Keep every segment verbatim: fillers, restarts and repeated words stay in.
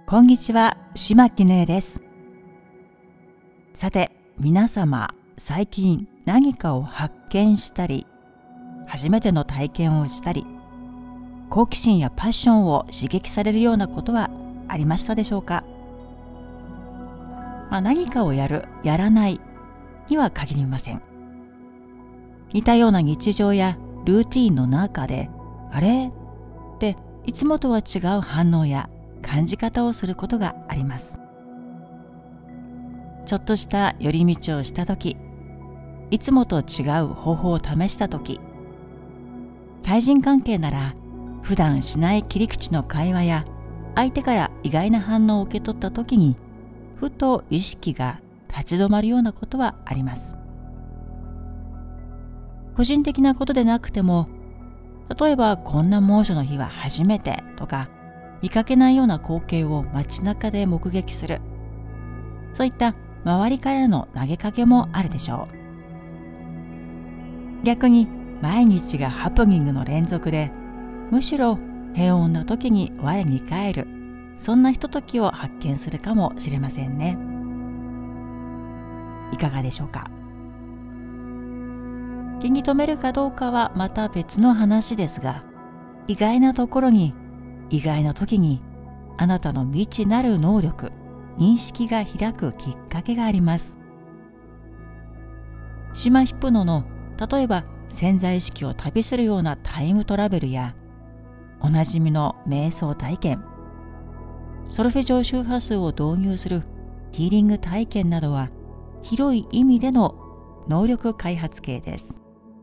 こんにちは、島木ねえです。さて、皆様、最近何かを発見したり、初めての体験をしたり、好奇心やパッションを刺激されるようなことはありましたでしょうか？まあ、何かをやる、やらないには限りません。似たような日常やルーティーンの中で、あれっていつもとは違う反応や感じ方をすることがあります。ちょっとした寄り道をしたとき、いつもと違う方法を試したとき、対人関係なら普段しない切り口の会話や相手から意外な反応を受け取ったときに、ふと意識が立ち止まるようなことはあります。個人的なことでなくても、例えばこんな猛暑の日は初めてとか、見かけないような光景を街中で目撃する、そういった周りからの投げかけもあるでしょう。逆に毎日がハプニングの連続で、むしろ平穏な時に我に返る、そんなひとときを発見するかもしれませんね。いかがでしょうか？気に留めるかどうかはまた別の話ですが、意外なところに、意外な時にあなたの未知なる能力、認識が開くきっかけがあります。島ヒプノの例えば潜在意識を旅するようなタイムトラベルや、おなじみの瞑想体験、ソルフェ上周波数を導入するヒーリング体験などは、広い意味での能力開発系です。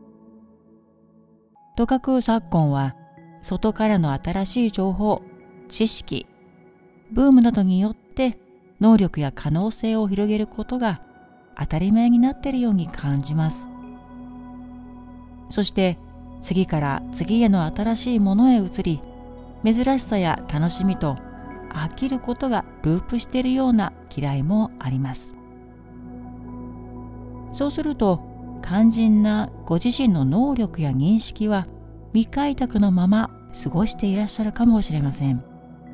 とかく昨今は、外からの新しい情報、知識、ブームなどによって能力や可能性を広げることが当たり前になっているように感じます。そして次から次への新しいものへ移り、珍しさや楽しみと飽きることがループしているような嫌いもあります。そうすると、肝心なご自身の能力や認識は未開拓のまま過ごしていらっしゃるかもしれません。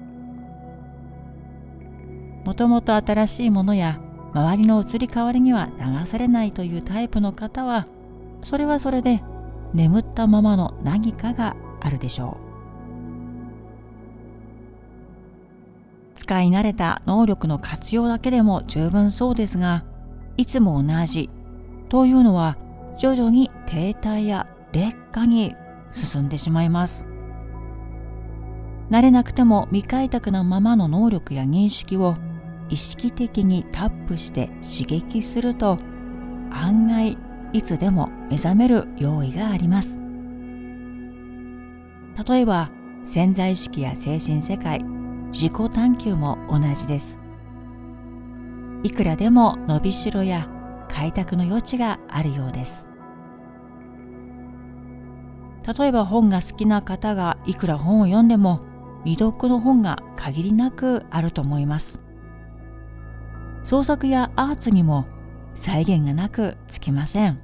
もともと新しいものや周りの移り変わりには流されないというタイプの方は、それはそれで眠ったままの何かがあるでしょう。使い慣れた能力の活用だけでも十分そうですが、いつも同じというのは徐々に停滞や劣化に進んでしまいます。慣れなくても未開拓なままの能力や認識を意識的にタップして刺激すると、案外いつでも目覚める用意があります。例えば潜在意識や精神世界、自己探求も同じです。いくらでも伸びしろや開拓の余地があるようです。例えば本が好きな方がいくら本を読んでも、未読の本が限りなくあると思います。創作やアーツにも再現がなくつきません。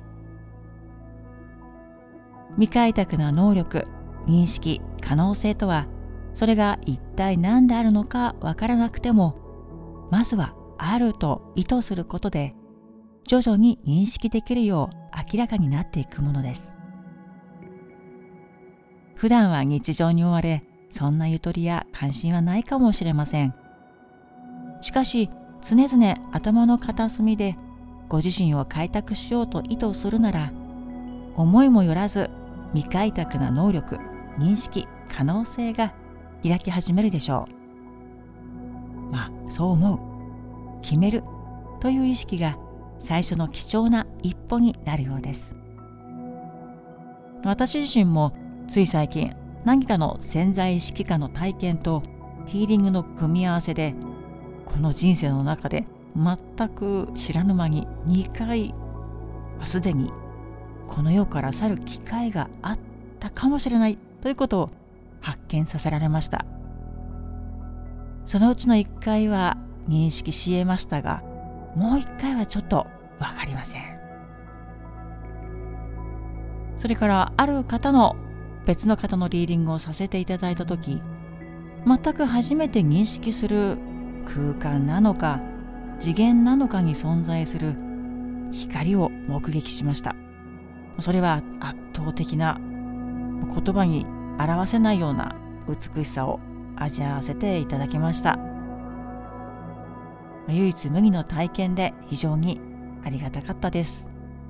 未開拓な能力、認識、可能性とは、それが一体何であるのかわからなくても、まずはあると意図することで、徐々に認識できるよう明らかになっていくものです。普段は日常に追われ、そんなゆとりや関心はないかもしれません。しかし、常々頭の片隅でご自身を開拓しようと意図するなら、思いもよらず未開拓な能力、認識、可能性が開き始めるでしょう。まあ、そう思う、決めるという意識が最初の貴重な一歩になるようです。私自身もつい最近、何かの潜在意識下の体験とヒーリングの組み合わせで、この人生の中で全く知らぬ間ににかい、すでにこの世から去る機会があったかもしれないということを発見させられました。そのうちのいっかいは認識し得ましたが、もういっかいはちょっとわかりません。それからある方の別の方のリーディングをさせていただいたとき、全く初めて認識する空間なのか次元なのかに存在する光を目撃しました。それは圧倒的な、言葉に表せないような美しさを味わわせていただきました。唯一無二の体験で非常にありがたかったです。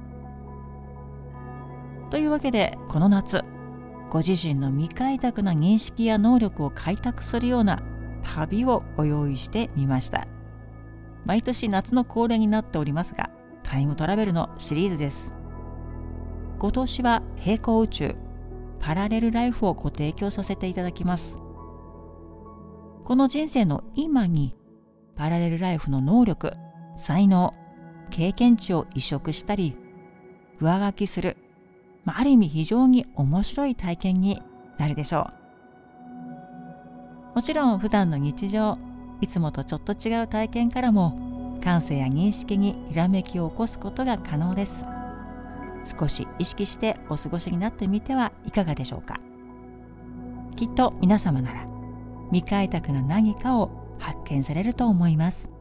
というわけで、この夏ご自身の未開拓な認識や能力を開拓するような旅をご用意してみました。毎年夏の恒例になっておりますが、タイムトラベルのシリーズです。今年は平行宇宙パラレルライフをご提供させていただきます。この人生の今にパラレルライフの能力、才能、経験値を移植したり上書きする、ある意味非常に面白い体験になるでしょう。もちろん普段の日常、いつもとちょっと違う体験からも感性や認識にひらめきを起こすことが可能です。少し意識してお過ごしになってみてはいかがでしょうか。きっと皆様なら未開拓な何かを発見されると思います。